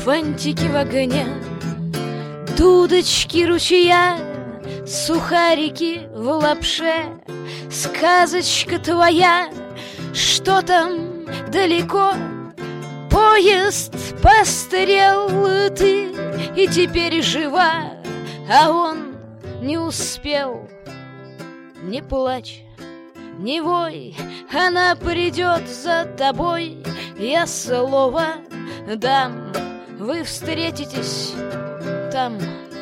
фантики в огне, дудочки ручья, сухарики в лапше. Сказочка твоя, что там далеко? Поезд постарел, ты и теперь жива, а он не успел. Не плачь, не вой, она придет за тобой. Я слово дам, вы встретитесь там.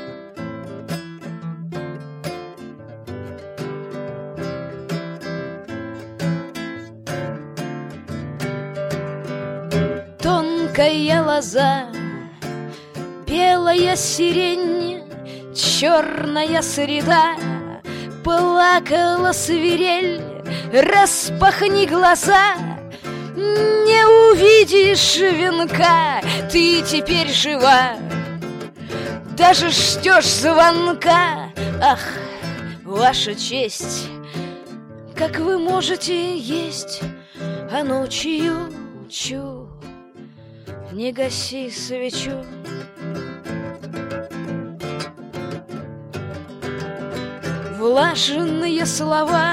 Тонкая лоза, белая сирень, черная среда, плакала свирель. Распахни глаза, не увидишь венка, ты теперь жива, даже ждешь звонка. Ах, ваша честь, как вы можете есть, а ночью чу, не гаси свечу. Влажные слова,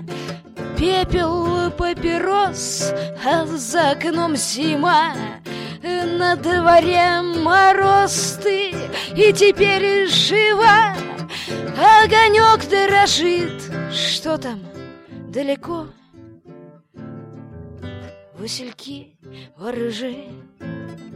пепел папирос, а за окном зима, на дворе мороз, ты и теперь жива. Огонек дрожит, что там далеко? Васильки, воржи,